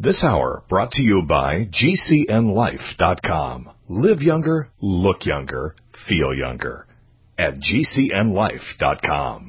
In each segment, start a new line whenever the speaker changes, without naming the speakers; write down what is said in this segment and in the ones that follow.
This hour brought to you by GCNLife.com. Live younger, look younger, feel younger at GCNLife.com.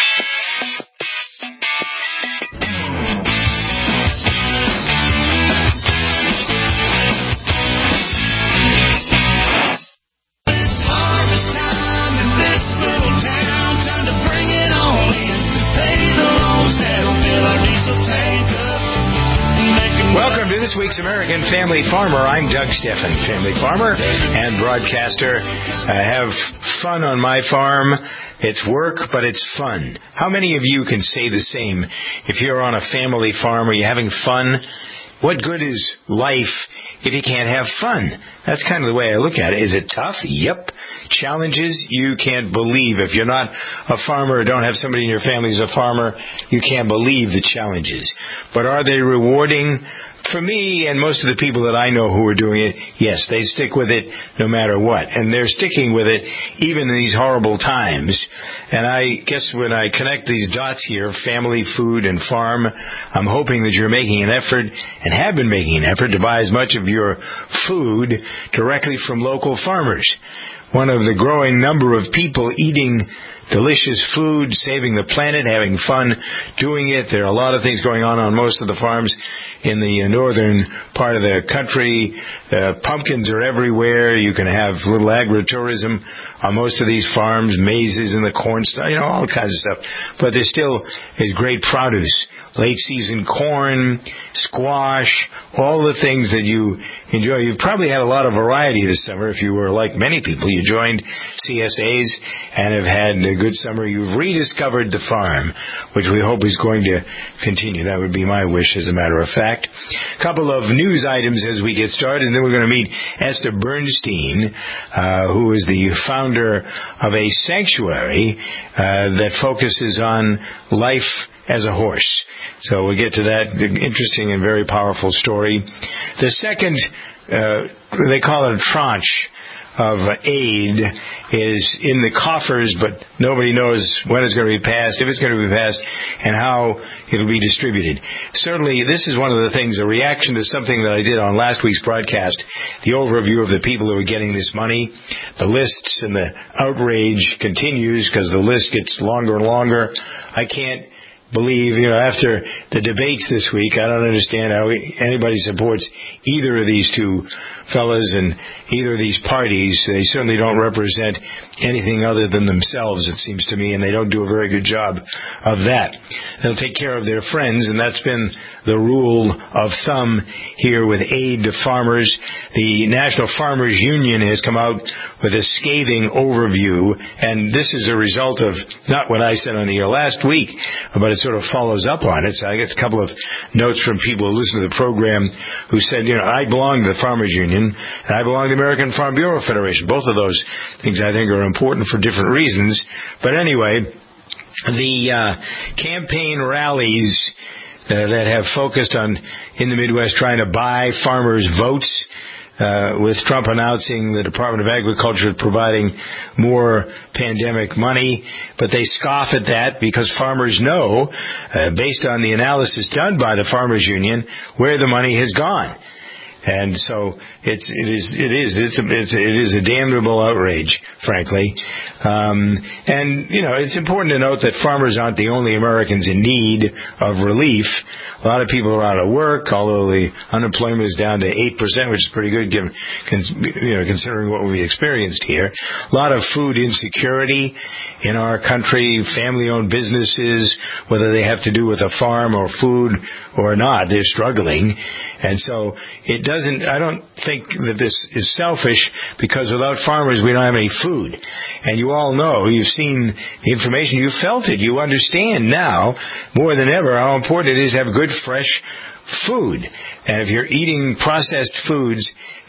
Welcome to this week's American Family Farmer. I'm Doug Steffen, family farmer and broadcaster. I have fun on my farm. It's work, but it's fun. How many of you can say the same? If you're on a family farm, are you having fun? What good is life if you can't have fun? That's kind of the way I look at it. Is it tough? Yep. Challenges? You can't believe. If you're not a farmer or don't have somebody in your family who's a farmer, you can't believe the challenges. But are they rewarding? For me and most of the people that I know who are doing it, yes, they stick with it no matter what. And they're sticking with it even in these horrible times. And I guess when I connect these dots here, family, food, and farm, I'm hoping that you're making an effort and have been making an effort to buy as much of your food directly from local farmers. One of the growing number of people eating delicious food, saving the planet, having fun doing it. There are a lot of things going on most of the farms in the northern part of the country. Pumpkins are everywhere. You can have little agritourism on most of these farms, mazes in the corn, all kinds of stuff. But there still is great produce. Late season corn, squash, all the things that you enjoy. You've probably had a lot of variety this summer if you were like many people. You joined CSAs and have had a good summer. You've rediscovered the farm, which we hope is going to continue. That would be my wish, as a matter of fact. A couple of news items as we get started, and then we're going to meet Esther Bernstein, who is the founder of a sanctuary that focuses on life as a horse. So we'll get to that interesting and very powerful story. The second, they call it a tranche of aid, is in the coffers, but nobody knows when it's going to be passed, if it's going to be passed, and how it'll be distributed. Certainly, this is one of the things, a reaction to something that I did on last week's broadcast, the overview of the people who are getting this money. The lists and the outrage continues because the list gets longer and longer. I can't believe, after the debates this week, I don't understand how anybody supports either of these two fellas and either of these parties. They certainly don't represent anything other than themselves, it seems to me, and they don't do a very good job of that. They'll take care of their friends, and that's been the rule of thumb here with aid to farmers. The National Farmers Union has come out with a scathing overview, and this is a result of not what I said on the air last week, but it sort of follows up on it. So I get a couple of notes from people who listen to the program who said, I belong to the Farmers Union, and I belong to the American Farm Bureau Federation. Both of those things I think are important for different reasons. But anyway, the campaign rallies that have focused on, in the Midwest, trying to buy farmers' votes, with Trump announcing the Department of Agriculture providing more pandemic money. But they scoff at that because farmers know, based on the analysis done by the Farmers Union, where the money has gone. And so it is a damnable outrage, frankly. It's important to note that farmers aren't the only Americans in need of relief. A lot of people are out of work, although the unemployment is down to 8%, which is pretty good considering what we experienced here. A lot of food insecurity in our country, family-owned businesses, whether they have to do with a farm or food or not, they're struggling. And so I don't think that this is selfish, because without farmers we don't have any food. And you all know, you've seen the information, you've felt it, you understand now more than ever how important it is to have good, fresh food. And if you're eating processed foods,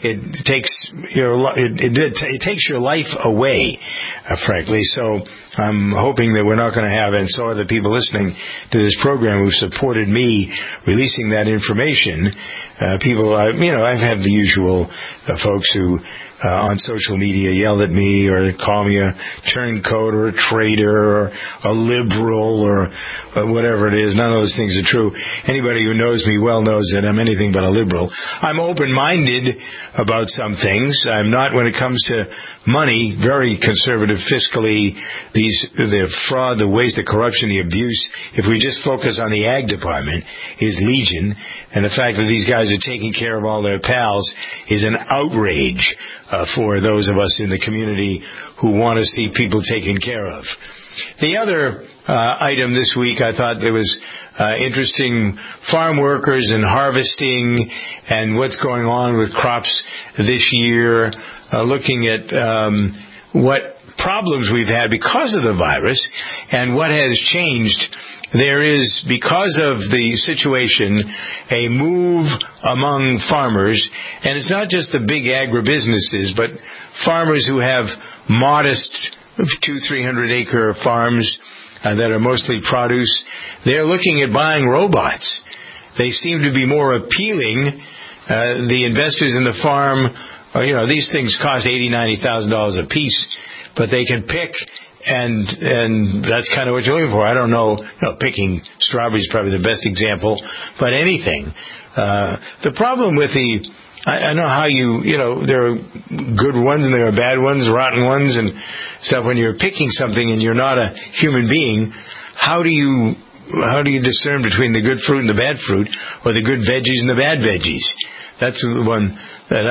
it takes your life away, frankly. So I'm hoping that we're not going to have, and so are the people listening to this program who supported me releasing that information. I've had the usual folks who on social media yell at me or call me a turncoat or a traitor or a liberal or whatever it is. None of those things are true. Anybody who knows me well knows that I'm anything but a liberal. I'm open-minded about some things. I'm not, when it comes to money, very conservative fiscally. The fraud, the waste, the corruption, the abuse, if we just focus on the ag department, is legion. And the fact that these guys are taking care of all their pals is an outrage for those of us in the community who want to see people taken care of. The other item this week, I thought there was interesting farm workers and harvesting and what's going on with crops this year, looking at what problems we've had because of the virus and what has changed. There is, because of the situation, a move among farmers, and it's not just the big agribusinesses, but farmers who have modest 200-300 acre farms that are mostly produce. They're looking at buying robots. They seem to be more appealing. The investors in the farm, these things cost $80,000-$90,000 a piece, but they can pick. And that's kind of what you're looking for. I don't know, picking strawberries is probably the best example, but anything. The problem with I know how there are good ones and there are bad ones, rotten ones and stuff. When you're picking something and you're not a human being, how do you discern between the good fruit and the bad fruit, or the good veggies and the bad veggies? That's the one that,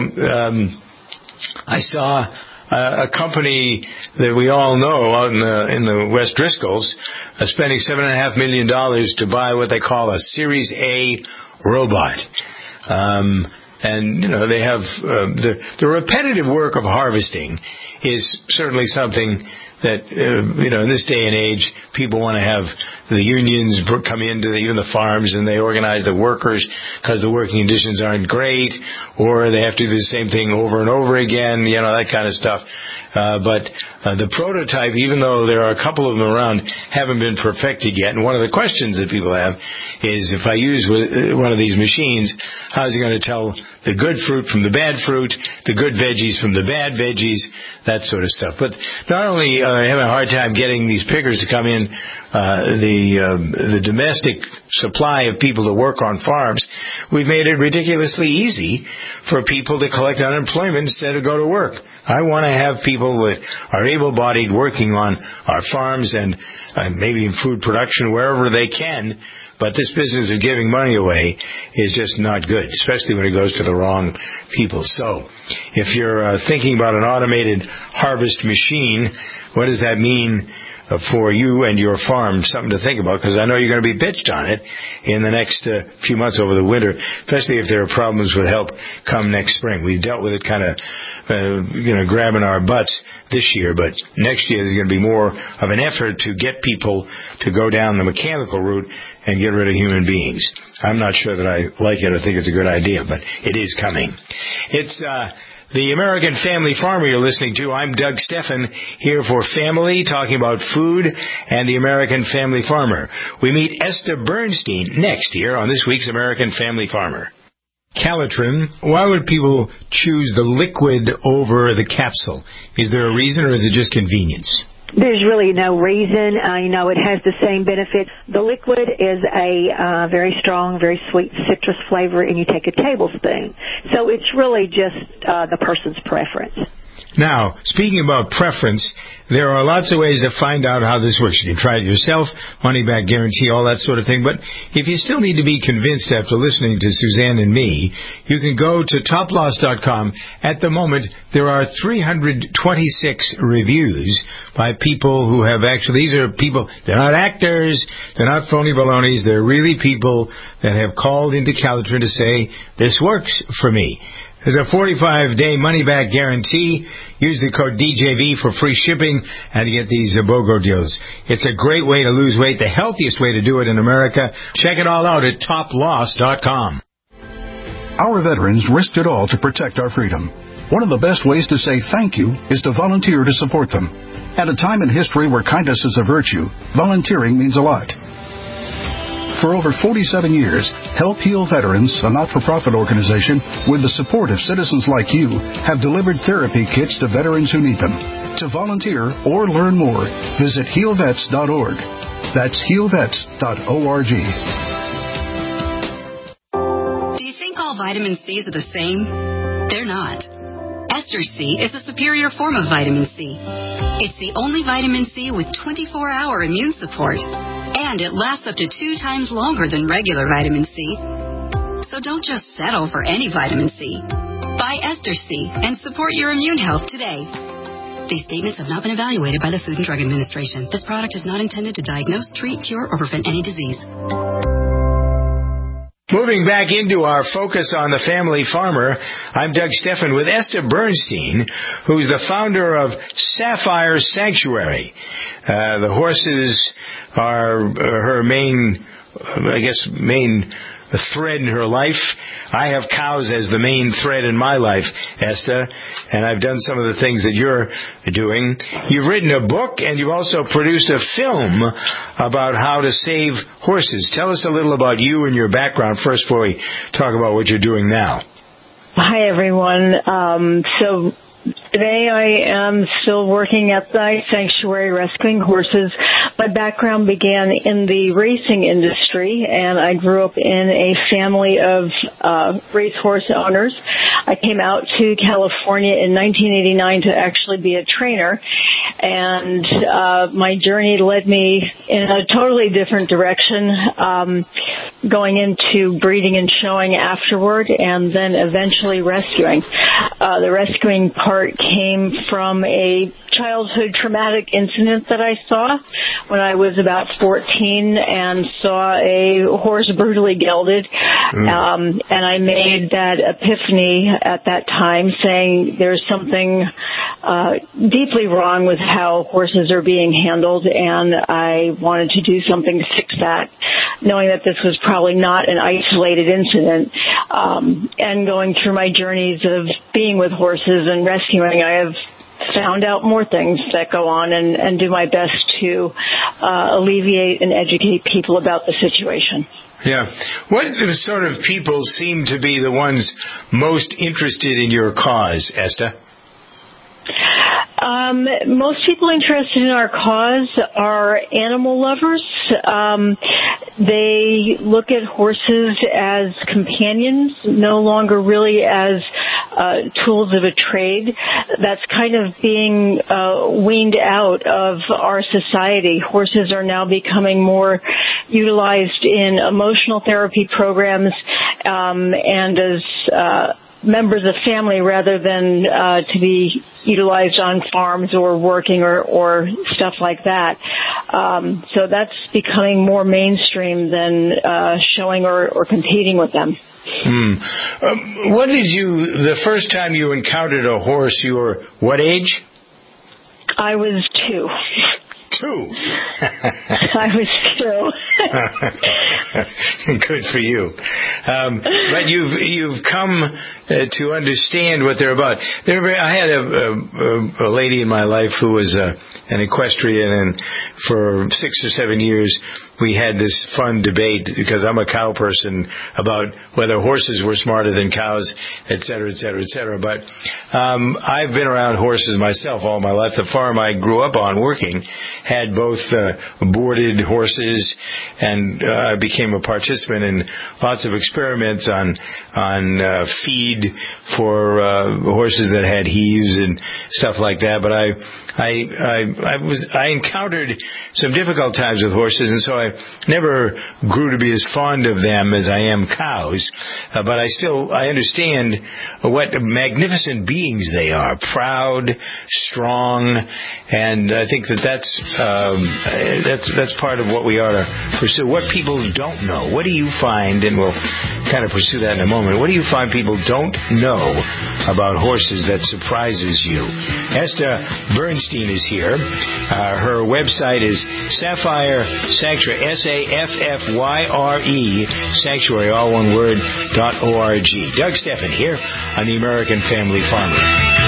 I saw a company that we all know out in the West Driscolls spending $7.5 million to buy what they call a Series A robot. And they have the repetitive work of harvesting is certainly something that in this day and age, people want to have the unions come into even the farms, and they organize the workers because the working conditions aren't great, or they have to do the same thing over and over again, that kind of stuff. But the prototype, even though there are a couple of them around, haven't been perfected yet. And one of the questions that people have is, if I use one of these machines, how is it going to tell the good fruit from the bad fruit, the good veggies from the bad veggies, that sort of stuff. But not only having a hard time getting these pickers to come in, the domestic supply of people to work on farms, we've made it ridiculously easy for people to collect unemployment instead of go to work. I want to have people that are able-bodied working on our farms and maybe in food production wherever they can. But this business of giving money away is just not good, especially when it goes to the wrong people. So if you're thinking about an automated harvest machine, what does that mean for you and your farm? Something to think about, because I know you're going to be bitched on it in the next few months over the winter, especially if there are problems with help come next spring. We've dealt with it kind of grabbing our butts this year, but next year there's going to be more of an effort to get people to go down the mechanical route and get rid of human beings. I'm not sure that I like it or think it's a good idea, but it is coming. It's the American Family Farmer you're listening to. I'm Doug Steffen, here for Family, talking about food and the American Family Farmer. We meet Esther Bernstein next here on this week's American Family Farmer. Calitrin, why would people choose the liquid over the capsule? Is there a reason, or is it just convenience?
There's really no reason. It has the same benefits. The liquid is a very strong, very sweet citrus flavor, and you take a tablespoon. So it's really just the person's preference.
Now, speaking about preference, there are lots of ways to find out how this works. You can try it yourself, money-back guarantee, all that sort of thing. But if you still need to be convinced after listening to Suzanne and me, you can go to toploss.com. At the moment, there are 326 reviews by people who have actually, these are people, they're not actors, they're not phony balonies, they're really people that have called into Calitrin to say, this works for me. There's a 45-day money-back guarantee. Use the code DJV for free shipping and to get these BOGO deals. It's a great way to lose weight, the healthiest way to do it in America. Check it all out at toploss.com.
Our veterans risked it all to protect our freedom. One of the best ways to say thank you is to volunteer to support them. At a time in history where kindness is a virtue, volunteering means a lot. For over 47 years, Help Heal Veterans, a not-for-profit organization with the support of citizens like you, have delivered therapy kits to veterans who need them. To volunteer or learn more, visit healvets.org. That's healvets.org.
Do you think all vitamin C's are the same? They're not. Ester C is a superior form of vitamin C. It's the only vitamin C with 24-hour immune support, and it lasts up to 2 times longer than regular vitamin C. So don't just settle for any vitamin C. Buy Ester C and support your immune health today. These statements have not been evaluated by the Food and Drug Administration. This product is not intended to diagnose, treat, cure, or prevent any disease.
Moving back into our focus on the family farmer, I'm Doug Stephan with Esther Bernstein, who's the founder of Sapphire Sanctuary. The horses are her main thread in her life. I have cows as the main thread in my life, Esther, and I've done some of the things that you're doing. You've written a book, and you've also produced a film about how to save horses. Tell us a little about you and your background first before we talk about what you're doing now.
Hi, everyone. So today I am still working at the sanctuary rescuing horses. My background began in the racing industry, and I grew up in a family of racehorse owners. I came out to California in 1989 to actually be a trainer, and my journey led me in a totally different direction, going into breeding and showing afterward, and then eventually rescuing. The rescuing part came from a childhood traumatic incident that I saw when I was about 14 and saw a horse brutally gelded. And I made that epiphany at that time, saying there's something deeply wrong with how horses are being handled, and I wanted to do something to fix that, knowing that this was probably not an isolated incident. And going through my journeys of being with horses and rescuing, I have found out more things that go on and do my best to alleviate and educate people about the situation.
Yeah. What sort of people seem to be the ones most interested in your cause, Esther?
Most people interested in our cause are animal lovers. They look at horses as companions, no longer really as tools of a trade. That's kind of being weaned out of our society. Horses are now becoming more utilized in emotional therapy programs and as members of family rather than to be utilized on farms or working or stuff like that. So that's becoming more mainstream than showing or competing with them.
What did the first time you encountered a horse, you were what age?
I was 2.
2.
I was
2. Good for you. But you've come to understand what they're about. I had a lady in my life who was an equestrian, and for 6 or 7 years we had this fun debate, because I'm a cow person, about whether horses were smarter than cows, et cetera, et cetera, et cetera. But I've been around horses myself all my life. The farm I grew up on working had both boarded horses, and I became a participant in lots of experiments on feed for horses that had heaves and stuff like that. But I encountered some difficult times with horses, and so I never grew to be as fond of them as I am cows. But I understand what magnificent beings they are, proud, strong, and I think that's part of what we ought to pursue. What people don't don't know? What do you find, and we'll kind of pursue that in a moment, what do you find people don't know about horses that surprises you? Esther Bernstein is here. Her website is Sapphire Sanctuary, SAFFYRE, Sanctuary, all one word, .org. Doug Stephan here on the American Family Farmer.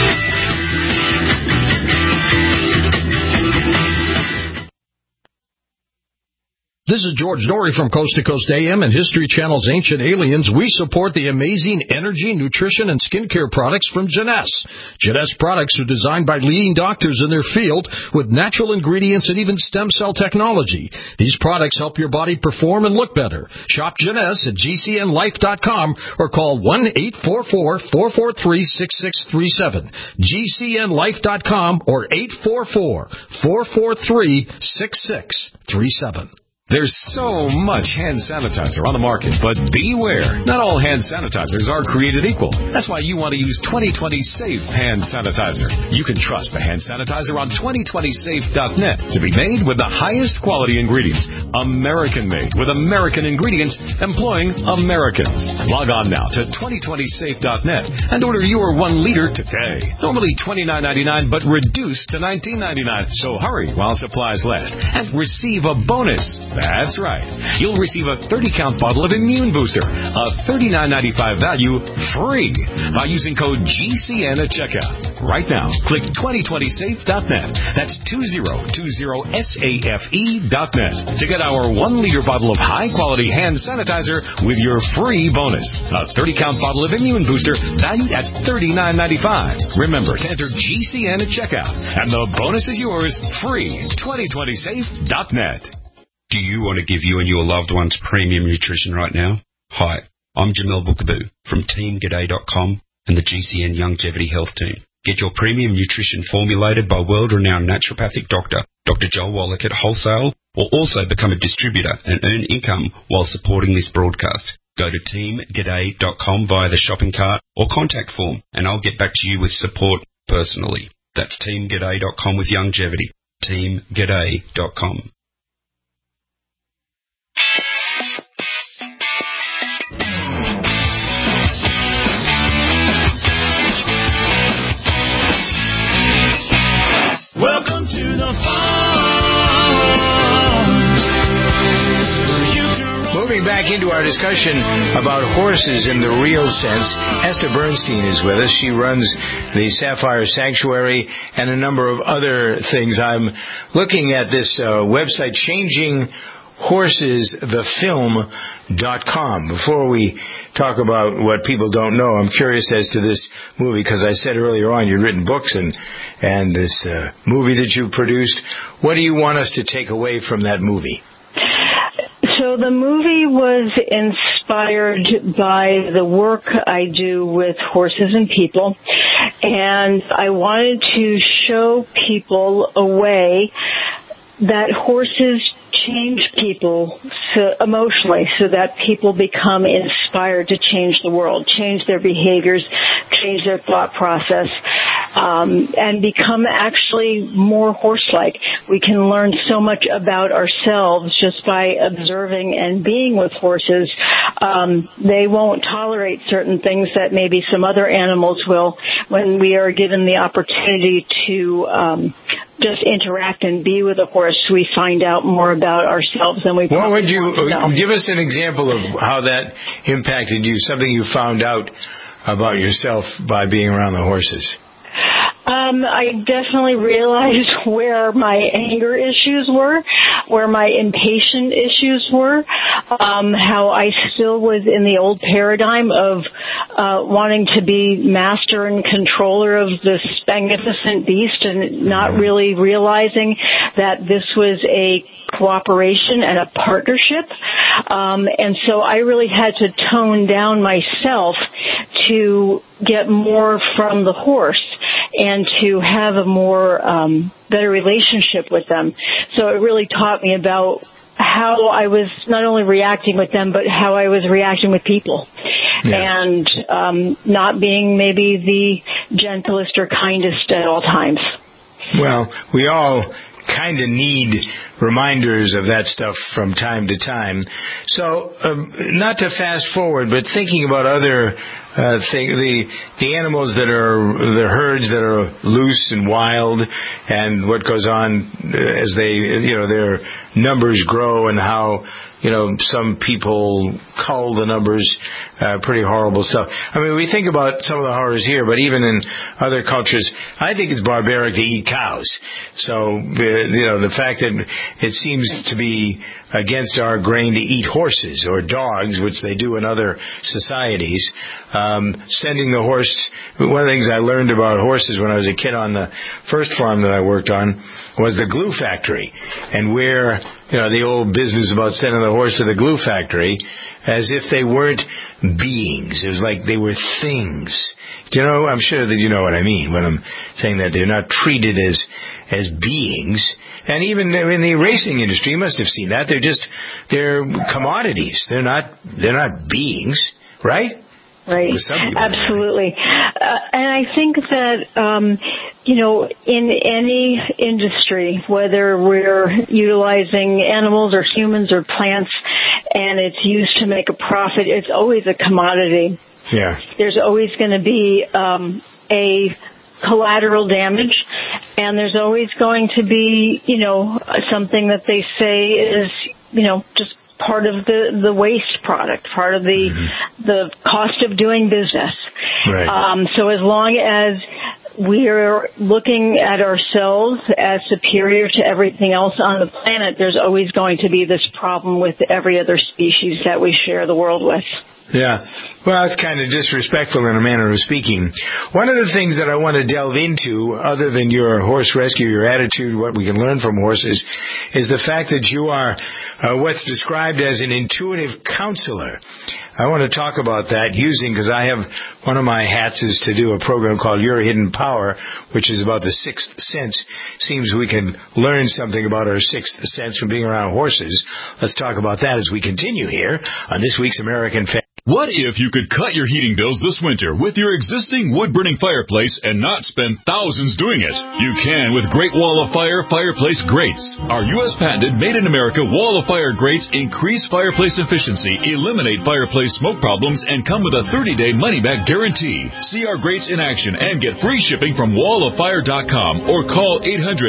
This is George Norrie from Coast to Coast AM and History Channel's Ancient Aliens. We support the amazing energy, nutrition, and skincare products from Jeunesse. Jeunesse products are designed by leading doctors in their field with natural ingredients and even stem cell technology. These products help your body perform and look better. Shop Jeunesse at GCNLife.com or call 1-844-443-6637. GCNLife.com or 844-443-6637.
There's so much hand sanitizer on the market, but beware. Not all hand sanitizers are created equal. That's why you want to use 2020 Safe Hand Sanitizer. You can trust the hand sanitizer on 2020safe.net to be made with the highest quality ingredients. American-made with American ingredients employing Americans. Log on now to 2020safe.net and order your 1 liter today. Normally $29.99, but reduced to $19.99. So hurry while supplies last and receive a bonus. That's right. You'll receive a 30-count bottle of Immune Booster, a $39.95 value, free by using code GCN at checkout. Right now, click 2020safe.net. That's 2020safe.net to get our 1-liter bottle of high-quality hand sanitizer with your free bonus. A 30-count bottle of Immune Booster valued at $39.95. Remember to enter GCN at checkout, and the bonus is yours free. 2020safe.net.
Do you want to give you and your loved ones premium nutrition right now? Hi, I'm Jamel Bookaboo from TeamGaday.com and the GCN Longevity Health Team. Get your premium nutrition formulated by world-renowned naturopathic doctor, Dr. Joel Wallach at wholesale, or also become a distributor and earn income while supporting this broadcast. Go to TeamGaday.com via the shopping cart or contact form, and I'll get back to you with support personally. That's TeamGaday.com with longevity. TeamGaday.com.
Welcome to the farm.
Moving back into our discussion about horses in the real sense, Esther Bernstein is with us. She runs the Sapphire Sanctuary and a number of other things. I'm looking at this website, ChangingHorsesTheFilm.com. Before we talk about what people don't know, I'm curious as to this movie, because I said earlier on you'd written books and this movie that you produced. What do you want us to take away from that movie?
So the movie was inspired by the work I do with horses and people, and I wanted to show people a way that horses change people emotionally, so that people become inspired to change the world, change their behaviors, change their thought process, and become actually more horse-like. We can learn so much about ourselves just by observing and being with horses. They won't tolerate certain things that maybe some other animals will. When we are given the opportunity to just interact and be with a horse, we find out more about ourselves than we
What would you
know.
Give us an example of how that impacted you, something you found out about yourself by being around the horses?
I definitely realized where my anger issues were, where my impatient issues were, how I still was in the old paradigm of wanting to be master and controller of this magnificent beast and not really realizing that this was a cooperation and a partnership. And so I really had to tone down myself to get more from the horse and to have a more better relationship with them. So it really taught me about how I was not only reacting with them, but how I was reacting with people. Yeah. And not being maybe the gentlest or kindest at all times.
Well, we all kind of need reminders of that stuff from time to time. So, not to fast forward, but thinking about other the animals that are the herds that are loose and wild, and what goes on as their numbers grow, and how some people cull the numbers, pretty horrible stuff. I mean, we think about some of the horrors here, but even in other cultures, I think it's barbaric to eat cows. So, the fact that it seems to be against our grain to eat horses or dogs, which they do in other societies. Sending the horse, one of the things I learned about horses when I was a kid on the first farm that I worked on was the glue factory, and where, the old business about sending the horse to the glue factory as if they weren't beings. It was like they were things. I'm sure that you know what I mean when I'm saying that they're not treated as beings. And even in the racing industry, you must have seen that. They're commodities. They're not beings, right?
Right. Absolutely. And I think that, in any industry, whether we're utilizing animals or humans or plants, and it's used to make a profit, it's always a commodity.
Yeah.
There's always going to be a collateral damage, and there's always going to be, something that they say is, just part of the waste product, part of the cost of doing business.
Right.
So as long as we're looking at ourselves as superior to everything else on the planet, there's always going to be this problem with every other species that we share the world with.
Yeah. Well, it's kind of disrespectful in a manner of speaking. One of the things that I want to delve into, other than your horse rescue, your attitude, what we can learn from horses, is the fact that you are what's described as an intuitive counselor. I want to talk about that because I have one of my hats is to do a program called Your Hidden Power, which is about the sixth sense. Seems we can learn something about our sixth sense from being around horses. Let's talk about that as we continue here on This Week's American Family.
What if you could cut your heating bills this winter with your existing wood-burning fireplace and not spend thousands doing it? You can with Great Wall of Fire fireplace grates. Our U.S. patented made-in-America Wall of Fire grates increase fireplace efficiency, eliminate fireplace smoke problems, and come with a 30-day money-back guarantee. See our grates in action and get free shipping from walloffire.com or call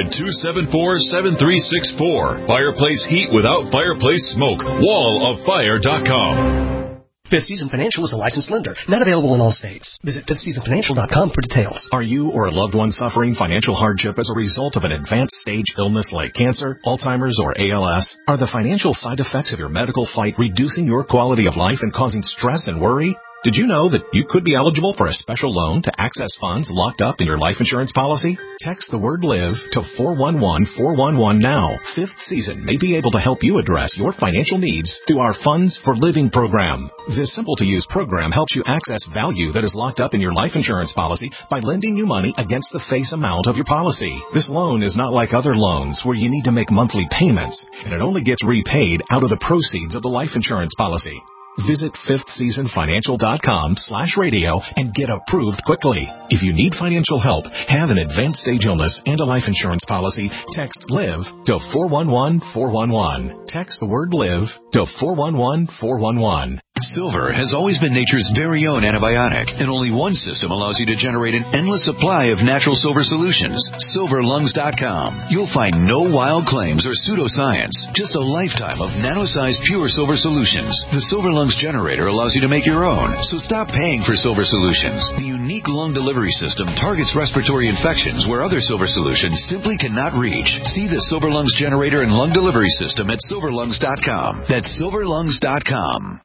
800-274-7364. Fireplace heat without fireplace smoke. walloffire.com.
Fifth Season Financial is a licensed lender, not available in all states. Visit fifthseasonfinancial.com for details.
Are you or a loved one suffering financial hardship as a result of an advanced stage illness like cancer, Alzheimer's, or ALS? Are the financial side effects of your medical fight reducing your quality of life and causing stress and worry? Did you know that you could be eligible for a special loan to access funds locked up in your life insurance policy? Text the word LIVE to 411-411 now. Fifth Season may be able to help you address your financial needs through our Funds for Living program. This simple-to-use program helps you access value that is locked up in your life insurance policy by lending you money against the face amount of your policy. This loan is not like other loans where you need to make monthly payments, and it only gets repaid out of the proceeds of the life insurance policy. Visit fifthseasonfinancial.com/radio and get approved quickly. If you need financial help, have an advanced stage illness, and a life insurance policy, text LIVE to 411-411. Text the word LIVE to 411-411.
Silver has always been nature's very own antibiotic, and only one system allows you to generate an endless supply of natural silver solutions. SilverLungs.com. You'll find no wild claims or pseudoscience, just a lifetime of nano-sized pure silver solutions. The Silver Lungs generator allows you to make your own, so stop paying for silver solutions. The unique lung delivery system targets respiratory infections where other silver solutions simply cannot reach. See the Silver Lungs generator and lung delivery system at SilverLungs.com. That's SilverLungs.com.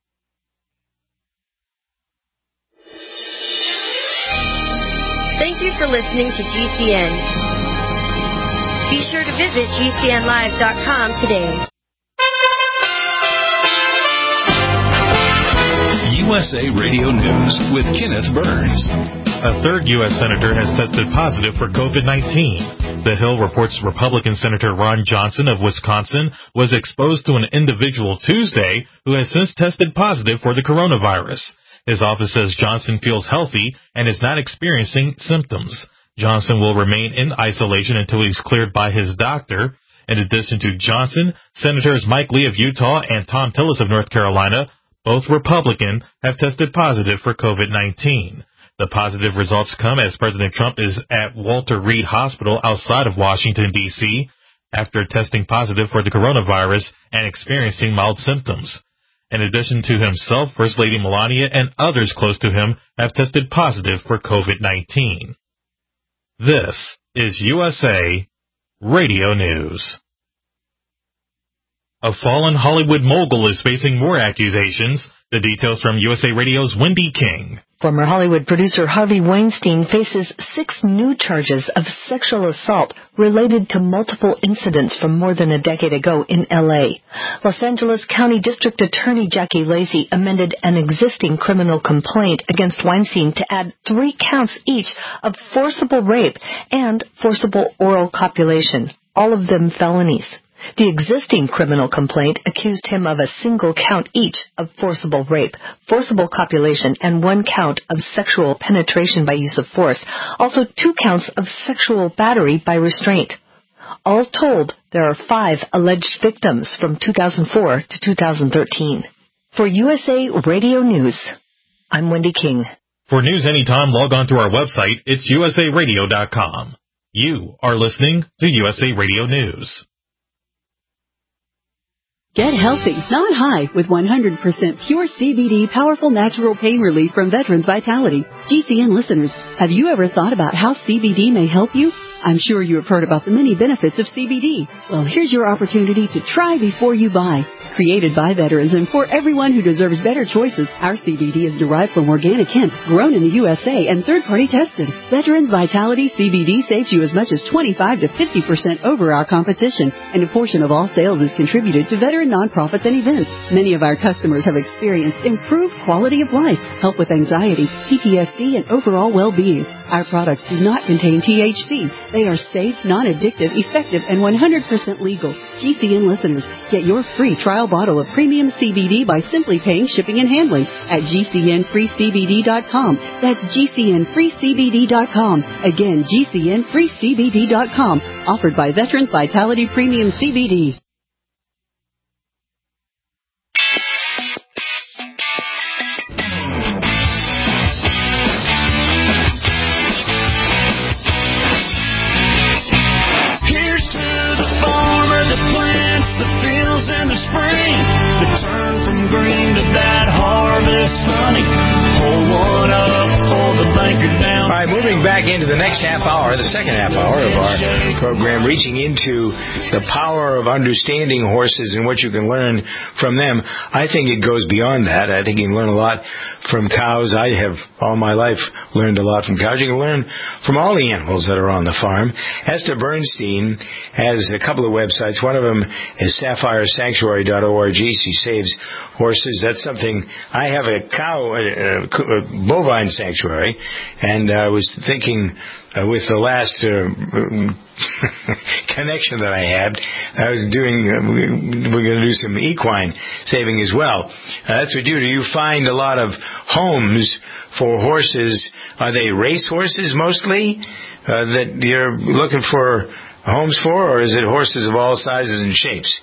Thank you for listening to GCN. Be sure to visit GCNlive.com today.
USA Radio News with Kenneth Burns.
A third U.S. senator has tested positive for COVID-19. The Hill reports Republican Senator Ron Johnson of Wisconsin was exposed to an individual Tuesday who has since tested positive for the coronavirus. His office says Johnson feels healthy and is not experiencing symptoms. Johnson will remain in isolation until he's cleared by his doctor. In addition to Johnson, Senators Mike Lee of Utah and Tom Tillis of North Carolina, both Republican, have tested positive for COVID-19. The positive results come as President Trump is at Walter Reed Hospital outside of Washington, D.C., after testing positive for the coronavirus and experiencing mild symptoms. In addition to himself, First Lady Melania and others close to him have tested positive for COVID-19. This is USA Radio News. A fallen Hollywood mogul is facing more accusations. The details from USA Radio's Wendy King.
Former Hollywood producer Harvey Weinstein faces 6 new charges of sexual assault related to multiple incidents from more than a decade ago in L.A. Los Angeles County District Attorney Jackie Lacey amended an existing criminal complaint against Weinstein to add 3 counts each of forcible rape and forcible oral copulation, all of them felonies. The existing criminal complaint accused him of a single count each of forcible rape, forcible copulation, and 1 count of sexual penetration by use of force, also 2 counts of sexual battery by restraint. All told, there are 5 alleged victims from 2004 to 2013. For USA Radio News, I'm Wendy King.
For news anytime, log on to our website. It's usaradio.com. You are listening to USA Radio News.
Get healthy, not high, with 100% pure CBD powerful natural pain relief from Veterans Vitality. GCN listeners, have you ever thought about how CBD may help you? I'm sure you have heard about the many benefits of CBD. Well, here's your opportunity to try before you buy. Created by veterans and for everyone who deserves better choices, our CBD is derived from organic hemp, grown in the USA and third-party tested. Veterans Vitality CBD saves you as much as 25 to 50% over our competition, and a portion of all sales is contributed to veteran nonprofits and events. Many of our customers have experienced improved quality of life, help with anxiety, PTSD, and overall well-being. Our products do not contain THC. They are safe, non-addictive, effective, and 100% legal. GCN listeners, get your free trial bottle of premium CBD by simply paying shipping and handling at GCNFreeCBD.com. That's GCNFreeCBD.com. Again, GCNFreeCBD.com. Offered by Veterans Vitality Premium CBD.
All right, moving back into the next half hour, the second half hour of our program, reaching into the power of understanding horses and what you can learn from them. I think it goes beyond that. I think you can learn a lot from cows. I have all my life learned a lot from cows. You can learn from all the animals that are on the farm. Esther Bernstein has a couple of websites. One of them is SapphireSanctuary.org. She saves horses. That's something. I have a bovine sanctuary, and I was thinking with the last connection that I had, I was doing, we're going to do some equine saving as well. That's what you do. You find a lot of homes for horses. Are they race horses mostly that you're looking for homes for, or is it horses of all sizes and shapes?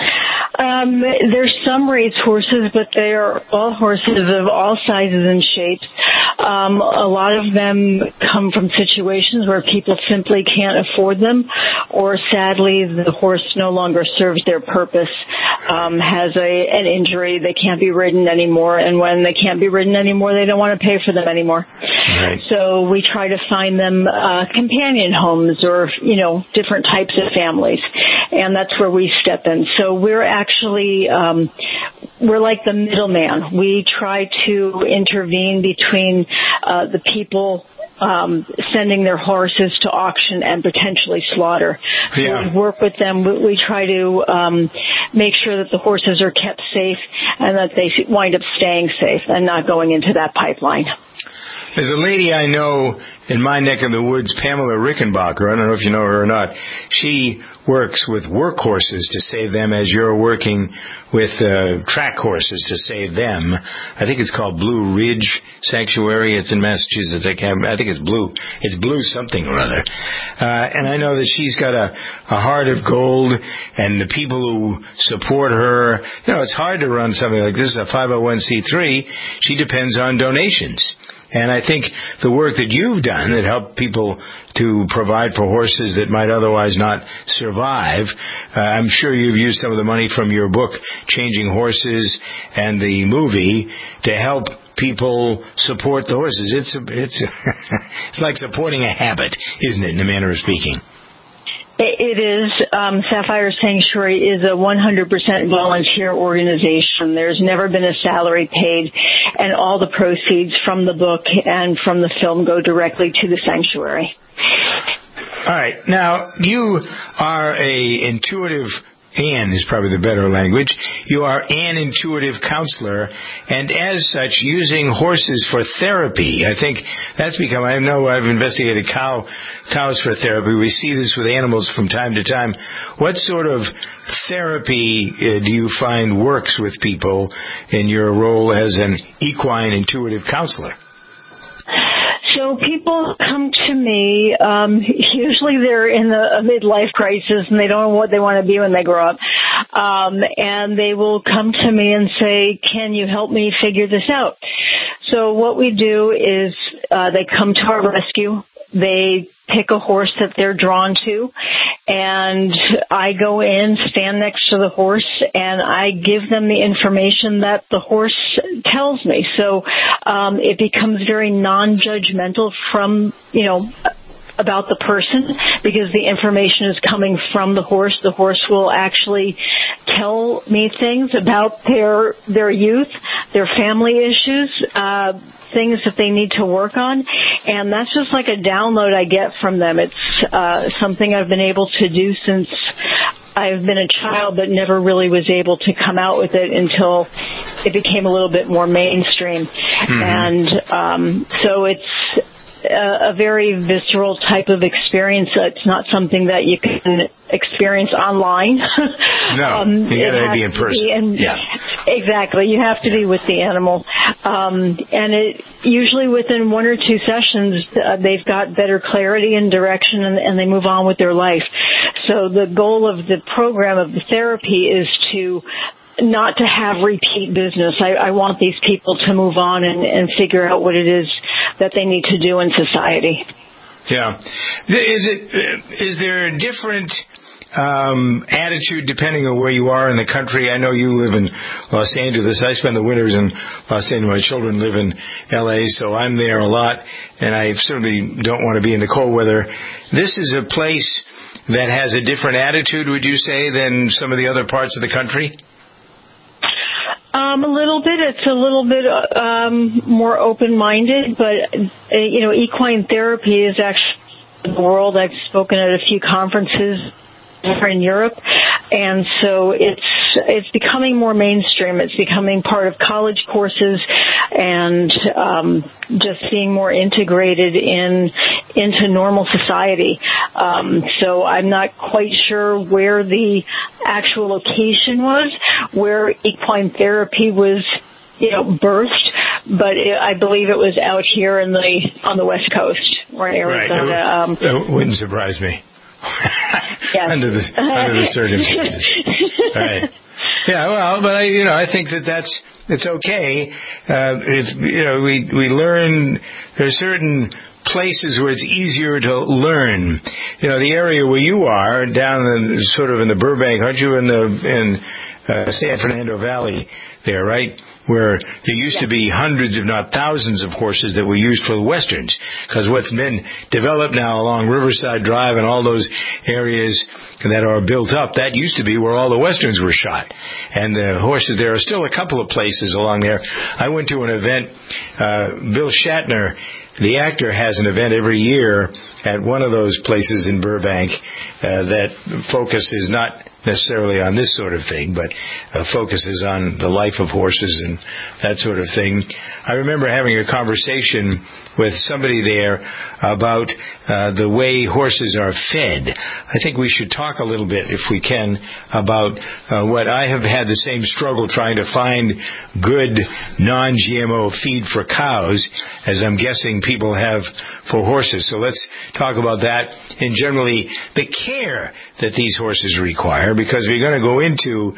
There's some race horses, but they are all horses of all sizes and shapes. A lot of them come from situations where people simply can't afford them, or sadly the horse no longer serves their purpose, has an injury, they can't be ridden anymore, and when they can't be ridden anymore, they don't want to pay for them anymore. Right. So we try to find them companion homes or, different types of families, and that's where we step in. So we're actually, we're like the middleman. We try to intervene between the people sending their horses to auction and potentially slaughter. Yeah. We work with them. We try to make sure that the horses are kept safe and that they wind up staying safe and not going into that pipeline.
There's a lady I know in my neck of the woods, Pamela Rickenbacker. I don't know if you know her or not. She works with workhorses to save them as you're working with track horses to save them. I think it's called Blue Ridge Sanctuary. It's in Massachusetts. I think it's Blue. It's Blue something or other. And I know that she's got a heart of gold, and the people who support her, it's hard to run something like this. A 501c3. She depends on donations. And I think the work that you've done that helped people to provide for horses that might otherwise not survive, I'm sure you've used some of the money from your book, Changing Horses, and the movie to help people support the horses. It's like supporting a habit, isn't it, in a manner of speaking?
It is. Sapphire Sanctuary is a 100% volunteer organization. There's never been a salary paid, and all the proceeds from the book and from the film go directly to the sanctuary.
All right. Now, you are Ann is probably the better language. You are an intuitive counselor, and as such, using horses for therapy. I think that's become, I know I've investigated cows for therapy. We see this with animals from time to time. What sort of therapy do you find works with people in your role as an equine intuitive counselor?
So people come to me, usually they're in a midlife crisis and they don't know what they want to be when they grow up. And they will come to me and say, can you help me figure this out? So what we do is, they come to our rescue. They pick a horse that they're drawn to, and I go in, stand next to the horse, and I give them the information that the horse tells me. So it becomes very non-judgmental from, about the person, because the information is coming from the horse. The horse will actually tell me things about their youth, their family issues, things that they need to work on, and that's just like a download I get from them. It's something I've been able to do since I've been a child, but never really was able to come out with it until it became a little bit more mainstream. And so it's a very visceral type of experience. It's not something that you can experience online.
No, you got to be in person.
Exactly. You have to be with the animal. And it usually within 1 or 2 sessions, they've got better clarity and direction, and they move on with their life. So the goal of the program, of the therapy, is to not to have repeat business. I want these people to move on and figure out what it is that they need to do in society.
Yeah. Is there a different attitude depending on where you are in the country? I know you live in Los Angeles. I spend the winters in Los Angeles. My children live in L.A., so I'm there a lot, and I certainly don't want to be in the cold weather. This is a place that has a different attitude, would you say, than some of the other parts of the country?
A little bit. It's a little bit more open-minded, but equine therapy is actually in the world. I've spoken at a few conferences in Europe, and so it's becoming more mainstream. It's becoming part of college courses, and just being more integrated into normal society. So I'm not quite sure where the actual location was, where equine therapy was, birthed, but I believe it was out here on the West Coast or in Arizona.
Right. It wouldn't surprise me.
Yes.
under the circumstances. Right. Yeah, well, but I think it's okay. We learn, there's certain places where it's easier to learn. The area where you are, down in the Burbank, aren't you in San Fernando Valley there, right? Where there used to be hundreds, if not thousands, of horses that were used for the Westerns. Because what's been developed now along Riverside Drive and all those areas that are built up, that used to be where all the Westerns were shot. And the horses, there are still a couple of places along there. I went to an event, Bill Shatner the actor has an event every year at one of those places in Burbank that focuses not necessarily on this sort of thing, but focuses on the life of horses and that sort of thing. I remember having a conversation with somebody there about the way horses are fed. I think we should talk a little bit, if we can, about what I have had the same struggle trying to find good non-GMO feed for cows as I'm guessing people have for horses. So let's talk about that and generally the care that these horses require, because we're going to go into,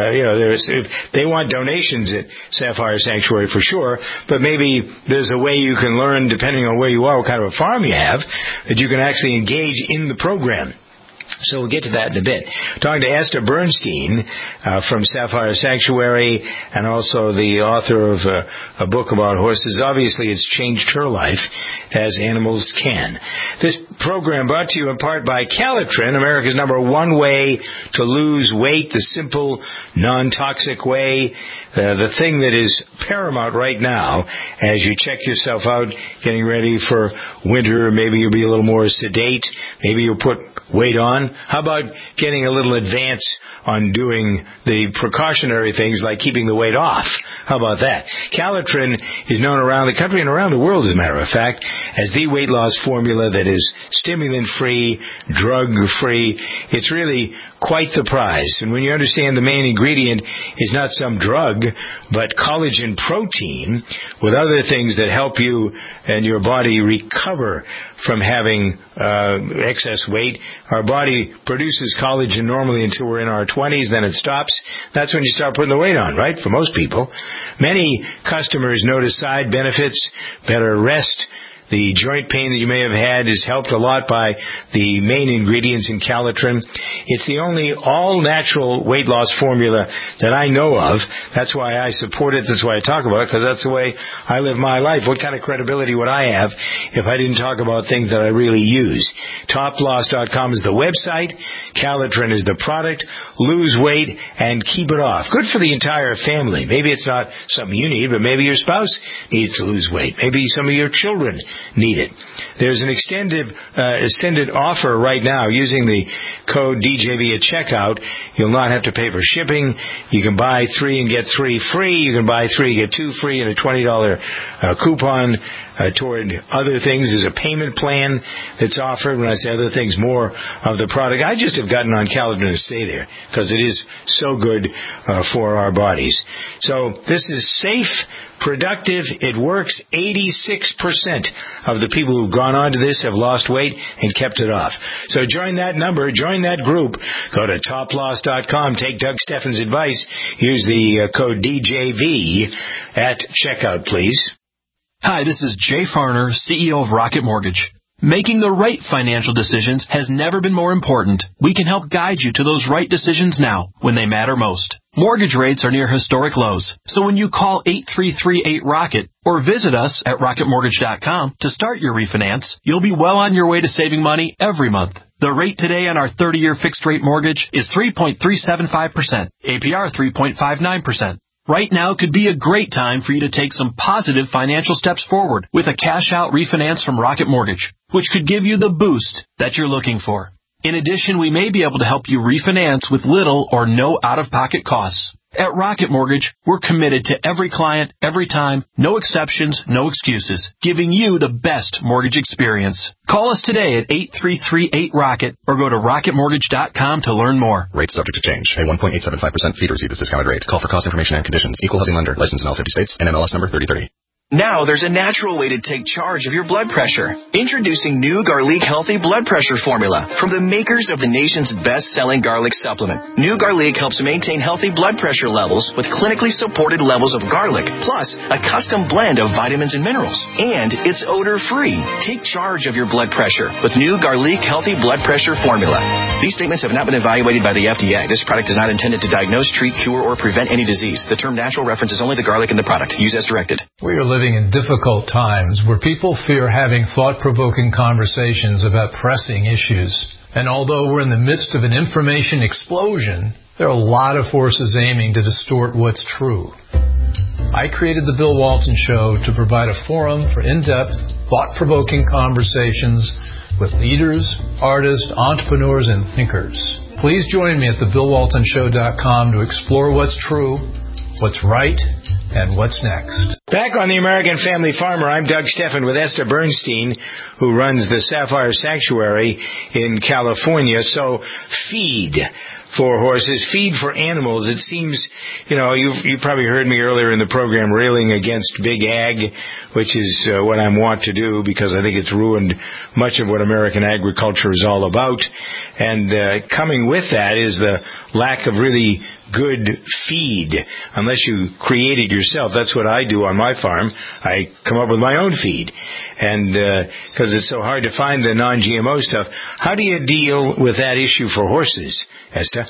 if they want donations at Sapphire Sanctuary for sure, but maybe there's a way you can learn, depending on where you are, what kind of a farm you have, that you can actually engage in the program. So we'll get to that in a bit. Talking to Esther Bernstein from Sapphire Sanctuary, and also the author of a book about horses. Obviously, it's changed her life, as animals can. This program brought to you in part by Calitrin, America's #1 way to lose weight, the simple, non-toxic way. The thing that is paramount right now, as you check yourself out, getting ready for winter, maybe you'll be a little more sedate, maybe you'll put weight on. How about getting a little advance on doing the precautionary things like keeping the weight off? How about that? Calitrin is known around the country and around the world, as a matter of fact, as the weight loss formula that is stimulant-free, drug-free. It's really quite the prize. And when you understand the main ingredient is not some drug, but collagen protein with other things that help you and your body recover from having excess weight. Our body produces collagen normally until we're in our 20s, then it stops. That's when you start putting the weight on, right? For most people. Many customers notice side benefits, better rest. The joint pain that you may have had is helped a lot by the main ingredients in Calitrin. It's the only all-natural weight loss formula that I know of. That's why I support it. That's why I talk about it, because that's the way I live my life. What kind of credibility would I have if I didn't talk about things that I really use? Toploss.com is the website. Calitrin is the product. Lose weight and keep it off. Good for the entire family. Maybe it's not something you need, but maybe your spouse needs to lose weight. Maybe some of your children need it. There's an extended offer right now using the code DJV at checkout. You'll not have to pay for shipping. You can buy 3 and get 3 free. You can buy 3 and get 2 free, and a $20 coupon toward other things. There's a payment plan that's offered. When I say other things, more of the product. I just have gotten on Calitrin to stay there because it is so good for our bodies. So this is safe, productive. It works. 86% of the people who've gone on to this have lost weight and kept it off. So join that number. Join that group. Go to toploss.com. Take Doug Steffen's advice. Use the code DJV at checkout, please.
Hi, this is Jay Farner, CEO of Rocket Mortgage. Making the right financial decisions has never been more important. We can help guide you to those right decisions now, when they matter most. Mortgage rates are near historic lows, so when you call 8338-ROCKET or visit us at rocketmortgage.com to start your refinance, you'll be well on your way to saving money every month. The rate today on our 30-year fixed-rate mortgage is 3.375%, APR 3.59%. Right now could be a great time for you to take some positive financial steps forward with a cash-out refinance from Rocket Mortgage, which could give you the boost that you're looking for. In addition, we may be able to help you refinance with little or no out-of-pocket costs. At Rocket Mortgage, we're committed to every client, every time, no exceptions, no excuses, giving you the best mortgage experience. Call us today at 8338-ROCKET or go to rocketmortgage.com to learn more.
Rates subject to change. Pay 1.875% fee to receive this discounted rate. Call for cost information and conditions. Equal housing lender. Licensed in all 50 states. NMLS number 3030.
Now there's a natural way to take charge of your blood pressure. Introducing new Garlic Healthy Blood Pressure Formula from the makers of the nation's best-selling garlic supplement. New Garlic helps maintain healthy blood pressure levels with clinically supported levels of garlic, plus a custom blend of vitamins and minerals. And it's odor-free. Take charge of your blood pressure with new Garlic Healthy Blood Pressure Formula. These statements have not been evaluated by the FDA. This product is not intended to diagnose, treat, cure, or prevent any disease. The term natural references only the garlic in the product. Use as directed.
We are living in difficult times where people fear having thought-provoking conversations about pressing issues. And although we're in the midst of an information explosion, there are a lot of forces aiming to distort what's true. I created The Bill Walton Show to provide a forum for in-depth, thought-provoking conversations with leaders, artists, entrepreneurs, and thinkers. Please join me at thebillwaltonshow.com to explore what's true, what's right, and what's next.
Back on the American Family Farmer, I'm Doug Steffen with Esther Bernstein, who runs the Sapphire Sanctuary in California. So, feed for horses, feed for animals. It seems, you probably heard me earlier in the program railing against big ag, which is what I'm wont to do because I think it's ruined much of what American agriculture is all about. And coming with that is the lack of really good feed, unless you create it yourself. That's what I do on my farm. I come up with my own feed. And because it's so hard to find the non-GMO stuff. How do you deal with that issue for horses, Esther?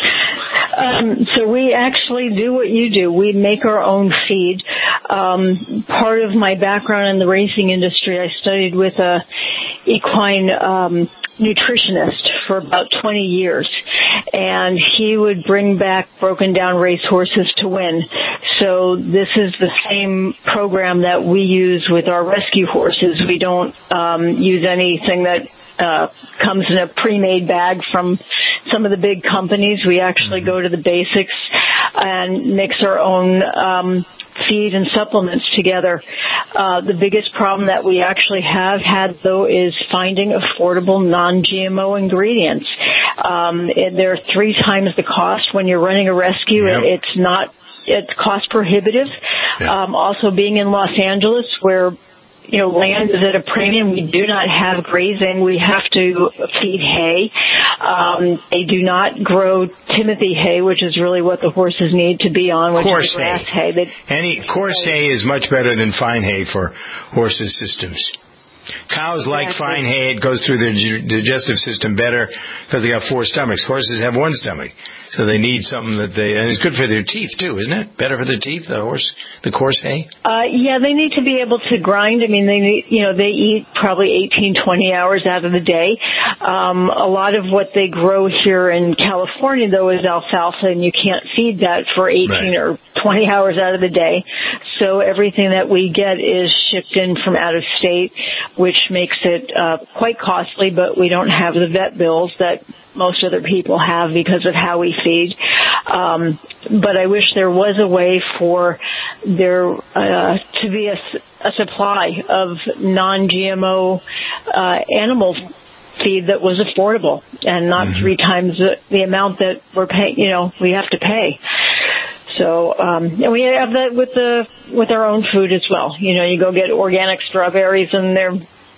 So we actually do what you do. We make our own feed. Part of my background in the racing industry, I studied with a equine nutritionist for about 20 years. And he would bring back broken down race horses to win. So this is the same program that we use with our rescue horses. We don't use anything that comes in a pre-made bag from some of the big companies. We actually go to the basics and mix our own feed and supplements together. The biggest problem that we actually have had, though, is finding affordable non-GMO ingredients. They're 3 times the cost when you're running a rescue. Yep. It's cost prohibitive. Yep. Also, being in Los Angeles, where land is at a premium. We do not have grazing. We have to feed hay. They do not grow Timothy hay, which is really what the horses need to be on, which is grass hay.
Coarse hay is much better than fine hay for horses' systems. Cows like fine hay. It goes through their digestive system better because they have 4 stomachs. Horses have 1 stomach. So they need something and it's good for their teeth too, isn't it? Better for their teeth, the coarse hay?
Yeah, they need to be able to grind. I mean, they eat probably 18, 20 hours out of the day. A lot of what they grow here in California, though, is alfalfa, and you can't feed that for 18 or 20 hours out of the day. So everything that we get is shipped in from out of state, which makes it quite costly, but we don't have the vet bills that most other people have because of how we feed. But I wish there was a way for there to be a supply of non-GMO animal feed that was affordable and not 3 times the amount that we're paying, we have to pay. So, and we have that with our own food as well. You go get organic strawberries and they're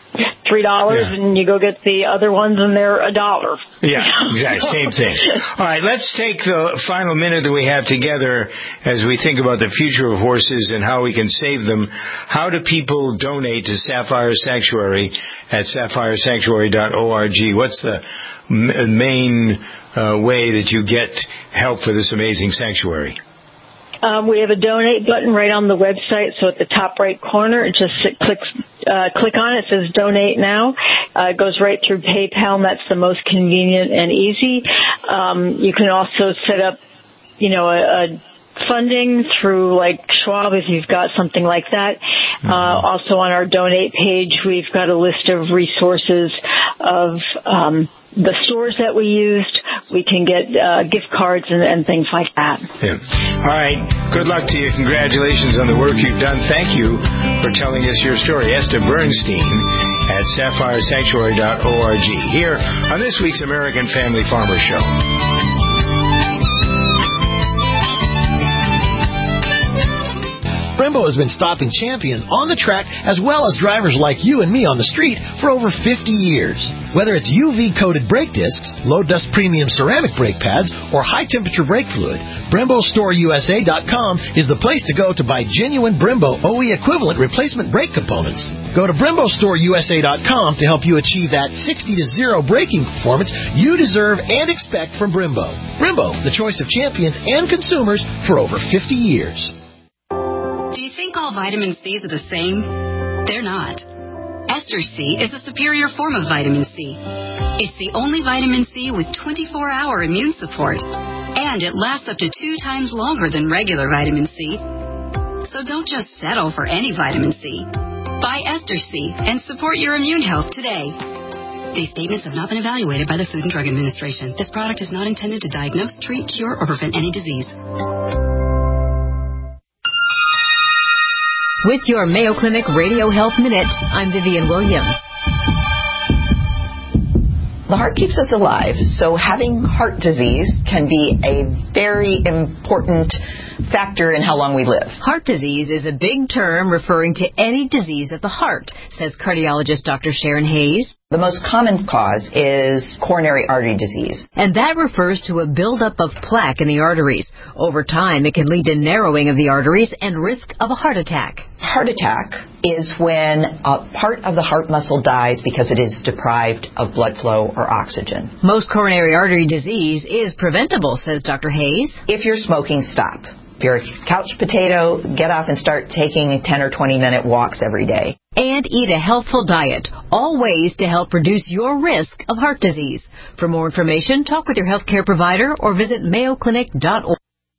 $3, and you go get the other ones and they're $1.
Yeah, exactly. Same thing. All right, let's take the final minute that we have together as we think about the future of horses and how we can save them. How do people donate to Sapphire Sanctuary at sapphiresanctuary.org? What's the main way that you get help for this amazing sanctuary?
We have a donate button right on the website. So at the top right corner, it just click on it. It says donate now. It goes right through PayPal, and that's the most convenient and easy. You can also set up, a funding through like Schwab if you've got something like that. Also on our donate page, we've got a list of resources of the stores that we used. We can get gift cards and things like that.
Yeah. All right. Good luck to you. Congratulations on the work you've done. Thank you for telling us your story. Esther Bernstein at sapphiresanctuary.org here on this week's American Family Farmer Show.
Brembo has been stopping champions on the track as well as drivers like you and me on the street for over 50 years. Whether it's UV-coated brake discs, low-dust premium ceramic brake pads, or high-temperature brake fluid, BremboStoreUSA.com is the place to go to buy genuine Brembo OE equivalent replacement brake components. Go to BremboStoreUSA.com to help you achieve that 60-0 braking performance you deserve and expect from Brembo. Brembo, the choice of champions and consumers for over 50 years.
Do you think all vitamin C's are the same? They're not. Ester C is a superior form of vitamin C. It's the only vitamin C with 24-hour immune support, and it lasts up to 2 times longer than regular vitamin C. So don't just settle for any vitamin C. Buy Ester C and support your immune health today. These statements have not been evaluated by the Food and Drug Administration. This product is not intended to diagnose, treat, cure, or prevent any disease.
With your Mayo Clinic Radio Health Minute, I'm Vivian Williams.
The heart keeps us alive, so having heart disease can be a very important factor in how long we live.
Heart disease is a big term referring to any disease of the heart, says cardiologist Dr. Sharon Hayes.
The most common cause is coronary artery disease.
And that refers to a buildup of plaque in the arteries. Over time, it can lead to narrowing of the arteries and risk of a heart attack.
Heart attack is when a part of the heart muscle dies because it is deprived of blood flow or oxygen.
Most coronary artery disease is preventable, says Dr. Hayes.
If you're smoking, stop. If you're a couch potato, get off and start taking 10 or 20-minute walks every day.
And eat a healthful diet. All ways to help reduce your risk of heart disease. For more information, talk with your healthcare provider or visit mayoclinic.org.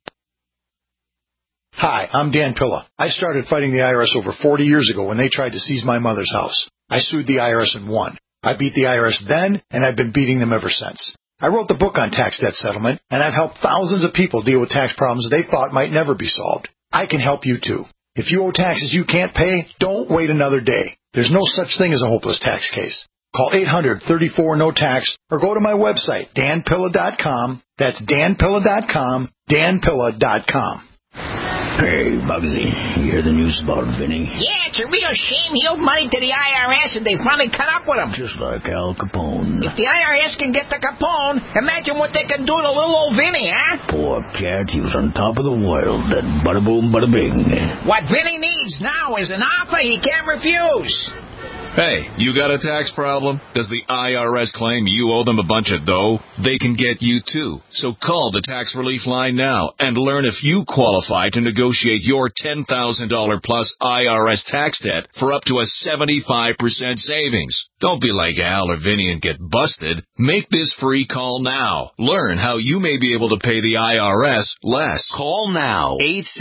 Hi, I'm Dan Pilla. I started fighting the IRS over 40 years ago when they tried to seize my mother's house. I sued the IRS and won. I beat the IRS then, and I've been beating them ever since. I wrote the book on tax debt settlement, and I've helped thousands of people deal with tax problems they thought might never be solved. I can help you too. If you owe taxes you can't pay, don't wait another day. There's no such thing as a hopeless tax case. Call 800-34-NO-TAX or go to my website, danpilla.com. That's danpilla.com, danpilla.com.
Hey, Bugsy, you hear the news about Vinny?
Yeah, it's a real shame he owed money to the IRS and they finally cut up with him.
Just like Al Capone.
If the IRS can get to Capone, imagine what they can do to little old Vinny, huh?
Poor cat, he was on top of the world, then bada boom, bada bing.
What Vinny needs now is an offer he can't refuse.
Hey, you got a tax problem? Does the IRS claim you owe them a bunch of dough? They can get you too. So call the tax relief line now and learn if you qualify to negotiate your $10,000 plus IRS tax debt for up to a 75% savings. Don't be like Al or Vinny and get busted. Make this free call now. Learn how you may be able to pay the IRS less.
Call now.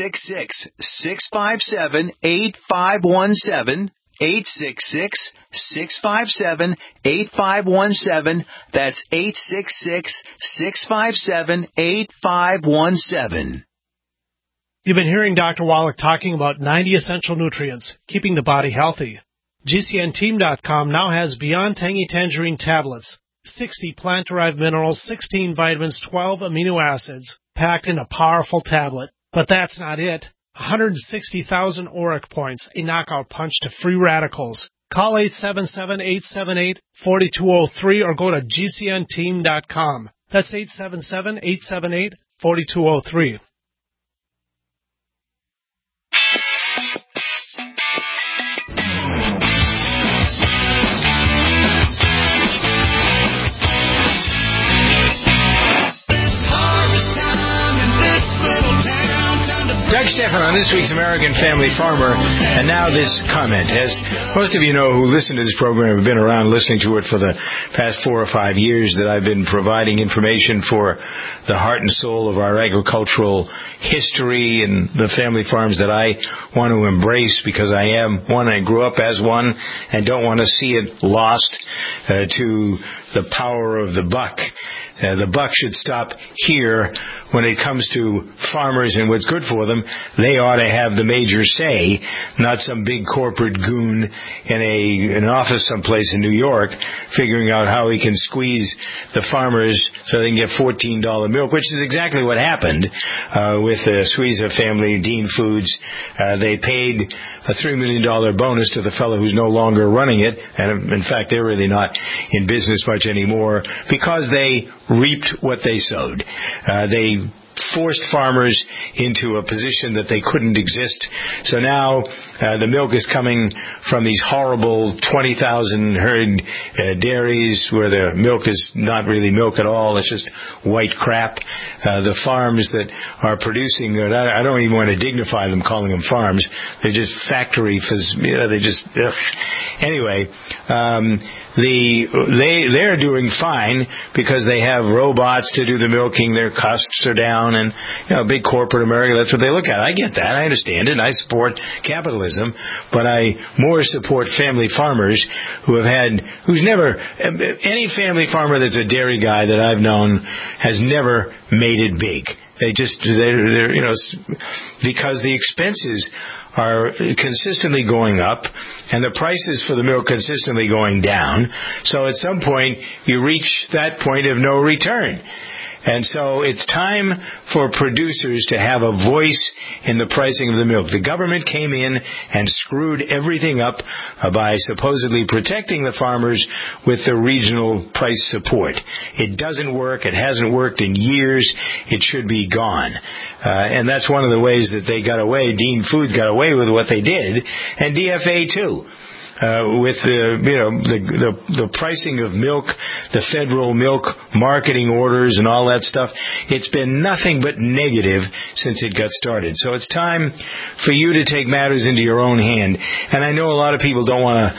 866-657-8517. 866-657-8517. That's 866-657-8517.
You've been hearing Dr. Wallach talking about 90 essential nutrients, keeping the body healthy. GCNteam.com now has Beyond Tangy Tangerine tablets, 60 plant-derived minerals, 16 vitamins, 12 amino acids, packed in a powerful tablet. But that's not it. 160,000 ORAC points, a knockout punch to free radicals. Call 877-878-4203 or go to GCNteam.com. That's 877-878-4203.
Doug Stephan on this week's American Family Farmer, and now this comment. As most of you know who listen to this program have been around listening to it for the past 4 or 5 years, that I've been providing information for the heart and soul of our agricultural history and the family farms that I want to embrace because I am one, I grew up as one, and don't want to see it lost to the power of the buck. The buck should stop here when it comes to farmers and what's good for them. They ought to have the major say, not some big corporate goon in an office someplace in New York figuring out how he can squeeze the farmers so they can get $14 milk, which is exactly what happened with the Suiza family, Dean Foods. They paid a $3 million bonus to the fellow who's no longer running it, and in fact they're really not in business much anymore because they reaped what they sowed. They forced farmers into a position that they couldn't exist. So now the milk is coming from these horrible 20,000 herd dairies where the milk is not really milk at all. It's just white crap. The farms that are producing it, I don't even want to dignify them calling them farms. They're just factory. They just, Anyway, they're doing fine because they have robots to do the milking. Their costs are down, and big corporate America, that's what they look at. I get that. I understand it. I support capitalism, but I more support family farmers any family farmer that's a dairy guy that I've known has never made it big. Because the expenses are consistently going up and the prices for the milk consistently going down. So at some point you reach that point of no return. And so it's time for producers to have a voice in the pricing of the milk. The government came in and screwed everything up by supposedly protecting the farmers with the regional price support. It doesn't work. It hasn't worked in years. It should be gone. And that's one of the ways that they got away. Dean Foods got away with what they did, and DFA too. With the pricing of milk, the federal milk marketing orders and all that stuff, it's been nothing but negative since it got started. So it's time for you to take matters into your own hand. And I know a lot of people don't want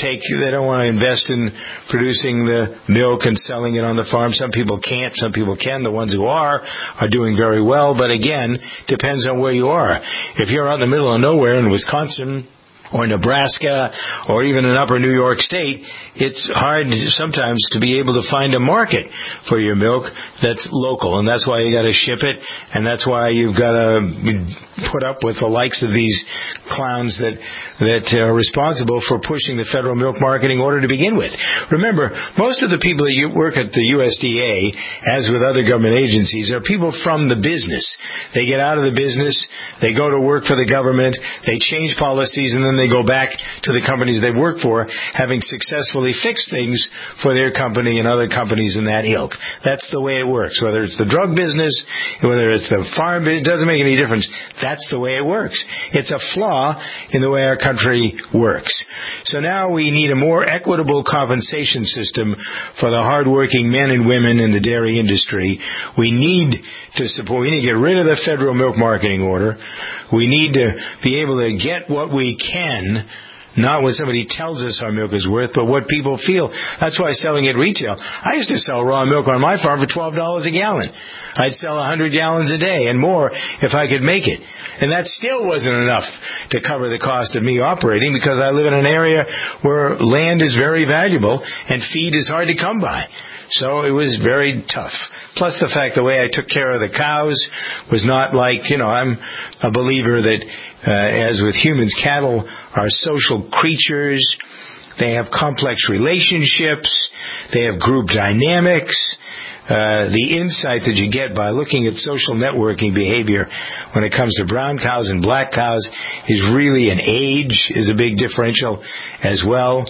to invest in producing the milk and selling it on the farm. Some people can't, some people can. The ones who are doing very well, but again, depends on where you are. If you're out in the middle of nowhere in Wisconsin, or Nebraska, or even in upper New York State, it's hard sometimes to be able to find a market for your milk that's local. And that's why you got to ship it, and that's why you've got to put up with the likes of these clowns that are responsible for pushing the federal milk marketing order to begin with. Remember, most of the people that work at the USDA, as with other government agencies, are people from the business. They get out of the business, they go to work for the government, they change policies, and then they go back to the companies they work for, having successfully fixed things for their company and other companies in that ilk. That's the way it works. Whether it's the drug business, whether it's the farm, it doesn't make any difference. That's the way it works. It's a flaw in the way our country works. So now we need a more equitable compensation system for the hardworking men and women in the dairy industry. We need to get rid of the federal milk marketing order. We need to be able to get what we can, not what somebody tells us our milk is worth, but what people feel. That's why selling at retail. I used to sell raw milk on my farm for $12 a gallon. I'd sell 100 gallons a day and more if I could make it. And that still wasn't enough to cover the cost of me operating, because I live in an area where land is very valuable and feed is hard to come by. So it was very tough. Plus the fact the way I took care of the cows was not like, I'm a believer that, as with humans, cattle are social creatures. They have complex relationships. They have group dynamics. The insight that you get by looking at social networking behavior when it comes to brown cows and black cows is really an age is a big differential as well.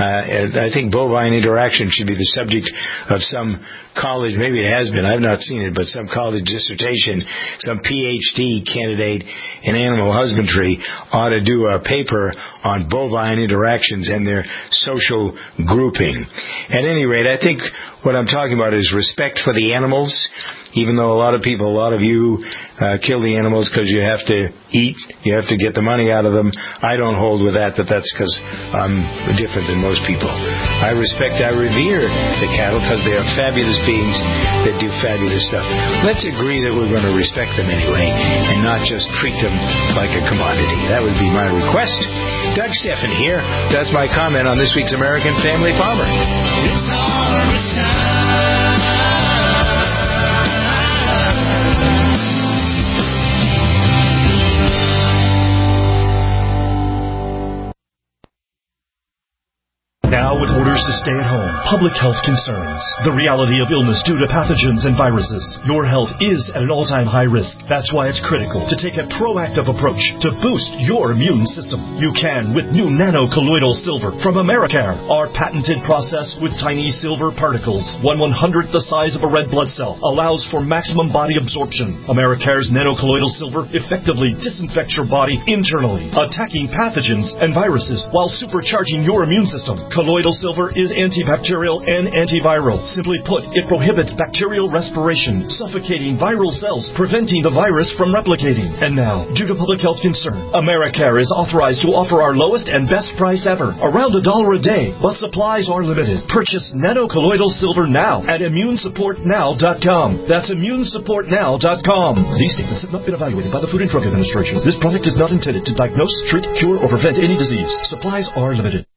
I think bovine interaction should be the subject of some college, maybe it has been, I've not seen it, but some college dissertation, some PhD candidate in animal husbandry ought to do a paper on bovine interactions and their social grouping. At any rate, I think what I'm talking about is respect for the animals, even though a lot of you kill the animals because you have to eat, you have to get the money out of them. I don't hold with that, but that's because I'm different than most people. I revere the cattle because they are fabulous beings that do fabulous stuff. Let's agree that we're going to respect them anyway and not just treat them like a commodity. That would be my request. Doug Steffen here. That's my comment on this week's American Family Farmer. It's harvest time.
Now with orders to stay at home, public health concerns, the reality of illness due to pathogens and viruses, your health is at an all-time high risk. That's why it's critical to take a proactive approach to boost your immune system. You can with new nano-colloidal silver from Americare. Our patented process with tiny silver particles, 1/100th the size of a red blood cell, allows for maximum body absorption. Americare's nano-colloidal silver effectively disinfects your body internally, attacking pathogens and viruses while supercharging your immune system. Colloidal silver is antibacterial and antiviral. Simply put, it prohibits bacterial respiration, suffocating viral cells, preventing the virus from replicating. And now, due to public health concern, AmeriCare is authorized to offer our lowest and best price ever, around $1 a day, but supplies are limited. Purchase nanocolloidal silver now at immunesupportnow.com. That's immunesupportnow.com. These statements have not been evaluated by the Food and Drug Administration. This product is not intended to diagnose, treat, cure, or prevent any disease. Supplies are limited.